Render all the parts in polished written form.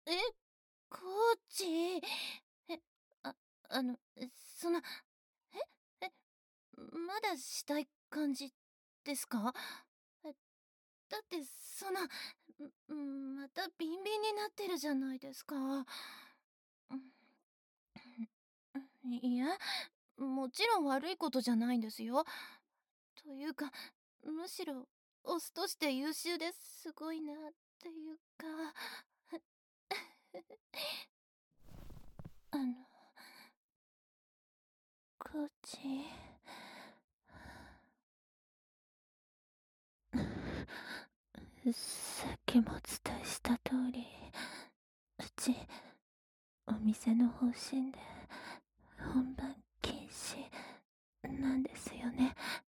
え、コーチ。え、あ、あの、そんな、え、まだしたい感じですか？え、だってまたビンビンになってるじゃないですか。いや、もちろん悪いことじゃないんですよ。というか、むしろ、オスとして優秀ですごいなっていうか。あの、コーチ。さっきもお伝えした通り、うち、お店の方針で、本番禁止なんですよね。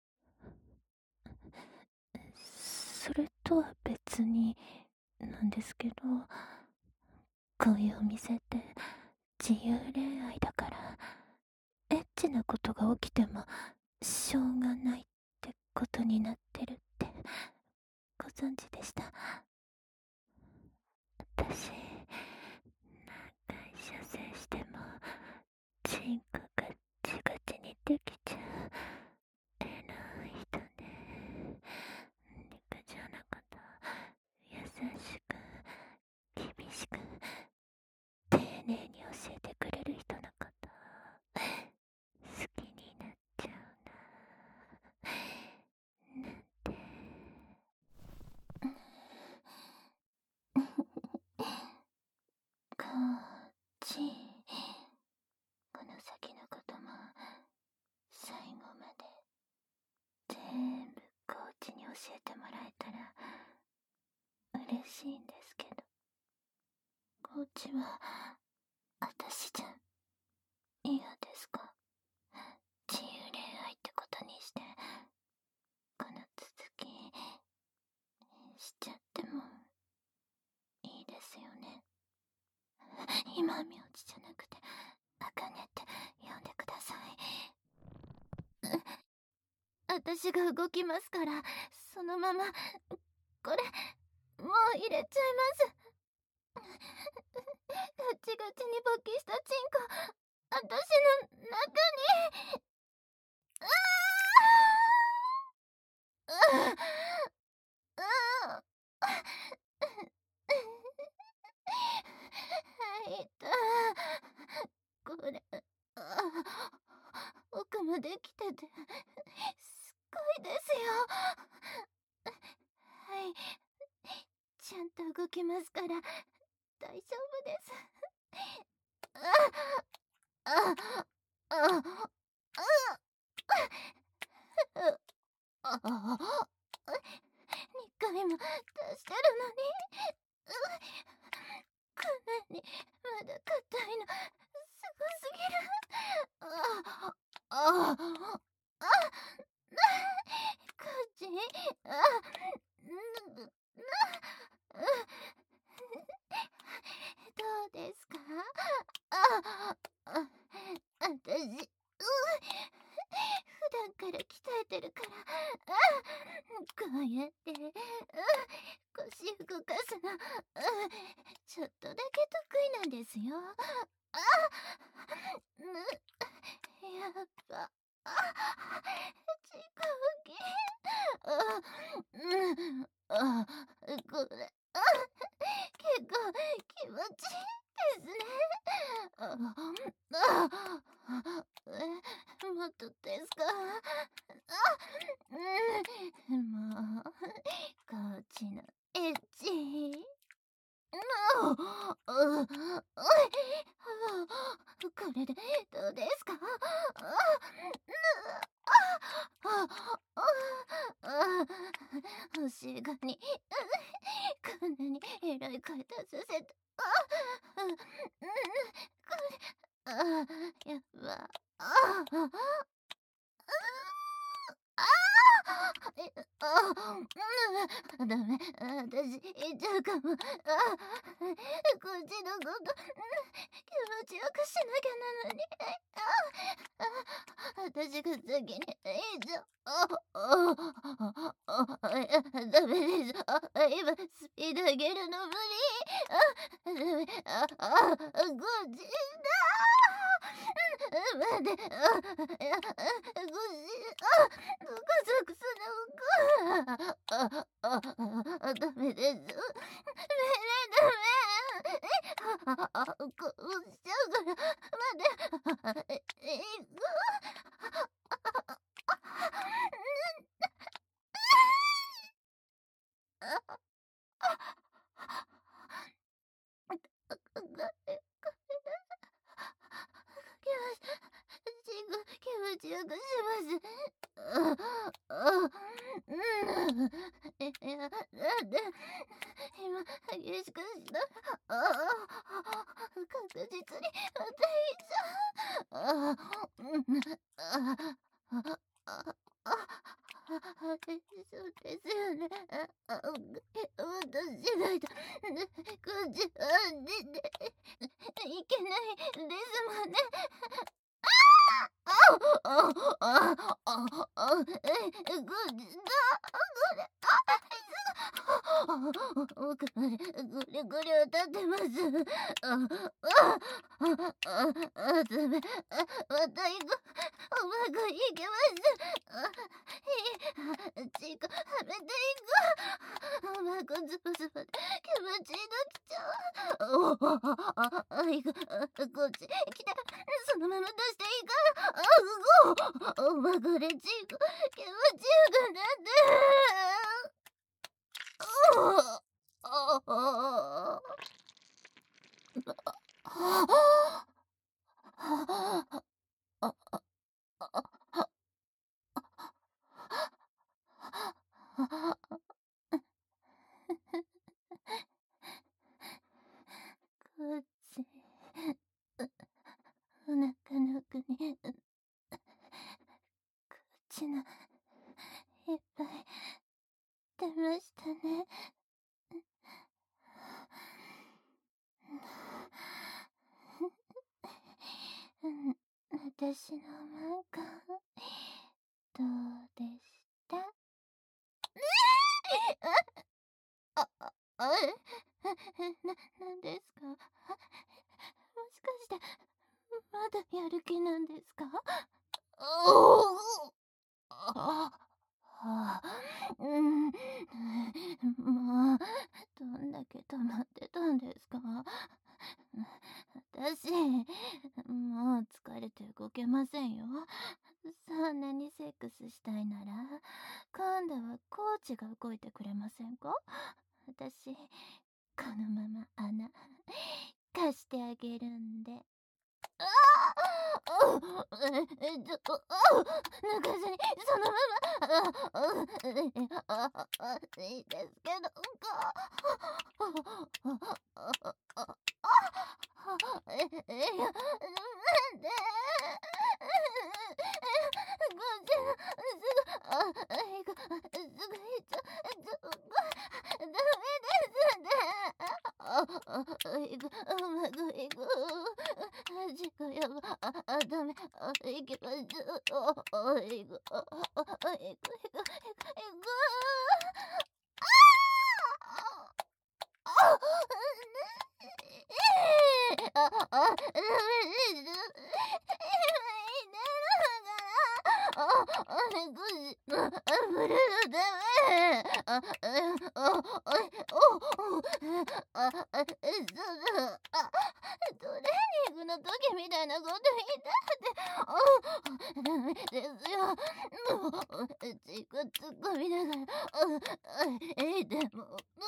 それとは別になんですけど、こういうお店って自由恋愛だから、エッチなことが起きてもしょうがないってことになってるってご存知でした？私、何回射精してもチンコガッチガチにできちゃう偉い人ね。肉じゃなくて優しく厳しく丁寧に教えてくれる人のこと好きになっちゃうな、なんて。コーチ、この先のことも最後まで全部コーチに教えてもらえたら嬉しいんですけど、コーチは私じゃ嫌ですか？自由恋愛ってことにしてこの続きしちゃってもいいですよね？今は名字じゃなくてあかねって呼んでください。私が動きますから、そのままこれもう入れちゃいます。ガチガチに勃起したチンコ私の中に。入った。これ、奥まで来ててすっごいですよ。はい、ちゃんと動きますから大丈夫です。あああああ2回も出してるのに、こんなにまだ硬いのすごすぎる。ああああこっちどうですか？私普段から鍛えてるから、こうやって腰動かすのちょっとだけ得意なんですよ。やっぱちこぎこれ結構気持ちいいですね。もっとですか？もうこっちのエッチ。これでどうですか？欲しいがにこんなにエロい声出させて、やば。ダメ、私行っちゃうかも。こっちのこと、気持ちよくしなきゃなのに。私が先に行っちゃう。 ダメです。今、スピード上げるの無理。ダメ。5時だ。待って、5時、加速する。ダメです。ダメ。こうしちゃうから、待って、気持ちよくします。いや、だって今激しくした確実にまたそうですよね。私がいた。こっちいけないですもんね。奥までぐりぐり渡ってます。ダメ。また行く。うまくいけます。ちく、はめていく。うまくズブズブで気持ちが来ちゃう。こっち来て、そのまま出していいから。うまくレチーク、気持ちよくなって。こっち、お腹の奥に、口の、いっぱい出ましたね。私のマンコ、どうでしたなんですかもしかして、まだやる気なんですかもう、どんだけ溜まってたんですか私、もう疲れて動けませんよ。そんなにセックスしたいなら、今度はコーチが動いてくれませんか私、このまま穴、貸してあげるんで。抜かずに、そのまま、いいですけど、いや、待って。こっちが、すぐ行っちゃダメですって。うまくいく。時間やば、ダメ、行きましょう。行く。ダメです。ブルーダメ。トレーニングの時みたいなこと言いたくて、ダメですよ。チク突っ込みながら、でも、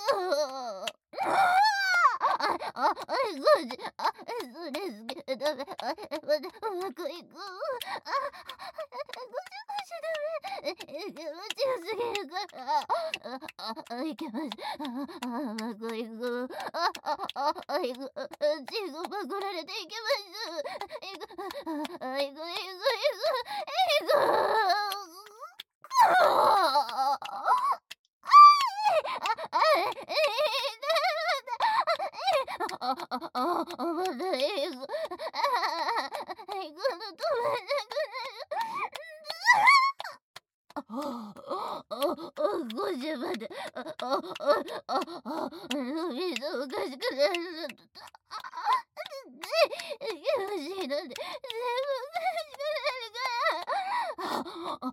ゴジ、それすげえダメ。うまくいく。ダメ。気持ちよすぎるから。いけます。うまくいく。いく。チグパクられていけます。いく。いく。 50まで、水おかしくなるのと、欲しいので、全部おかしくなるから。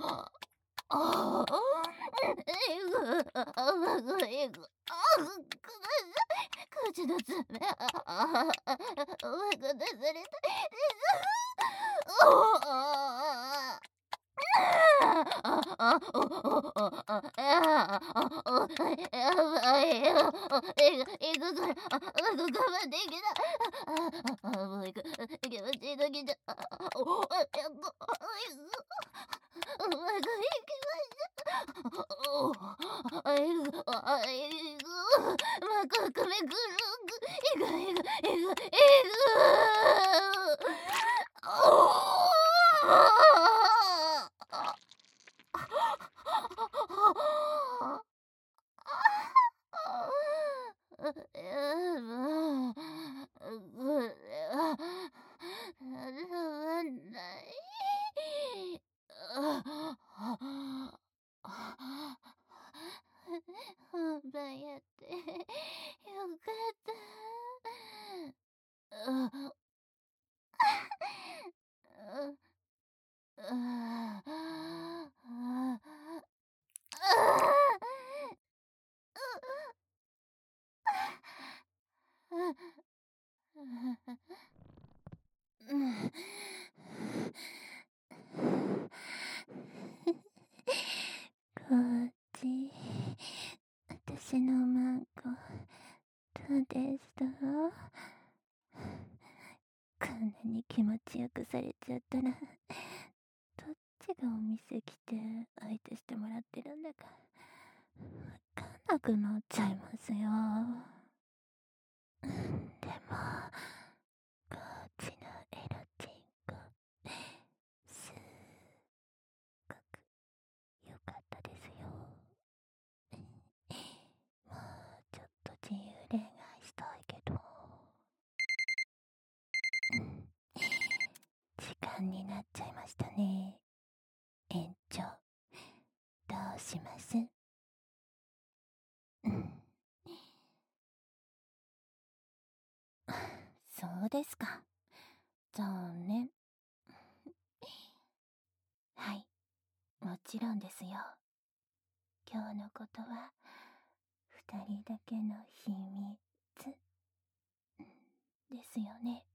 口の爪、上が出された。これは、たまんない。本番やってよかった。こっち、私のマンコ、どうでした？こんなに気持ちよくされちゃったら、どっちがお店来て相手してもらってるんだか、わかんなくなっちゃいますよ。でも、こっちのエロチンコ、すっごく良かったですよ。もうちょっと自由恋愛したいけど。時間になっちゃいましたね。園長、どうします？そうですか。残念。はい、もちろんですよ。今日のことは、2人だけの秘密ですよね。